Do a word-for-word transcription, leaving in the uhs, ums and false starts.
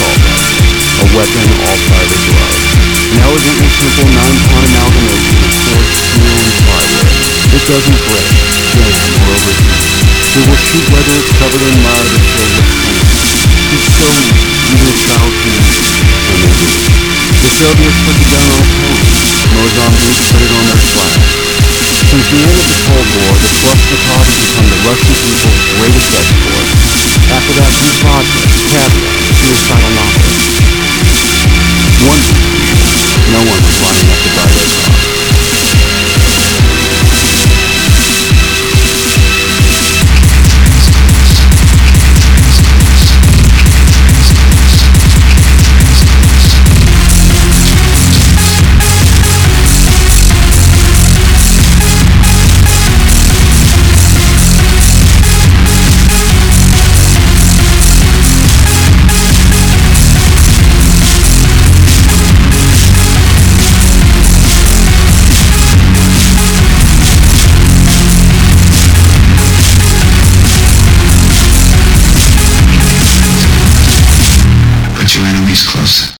assault rifle, a weapon all private glove. An elegantly simple nine-pawn amalgamation of forged steel and plywood. It doesn't break, jam, or overheat. It will shoot whether it's covered in mud or filled with sand. It's so easy, even a child can use it, and they do. The Soviets put the gun on a pony. Mozambique put it on their flag. Since the end of the Cold War, the Kalashnikov has become the Russian people's greatest export. After that comes vodka, caviar, suicidal novels. One thing's for sure, no one was lining up to buy their car. Put your enemies close.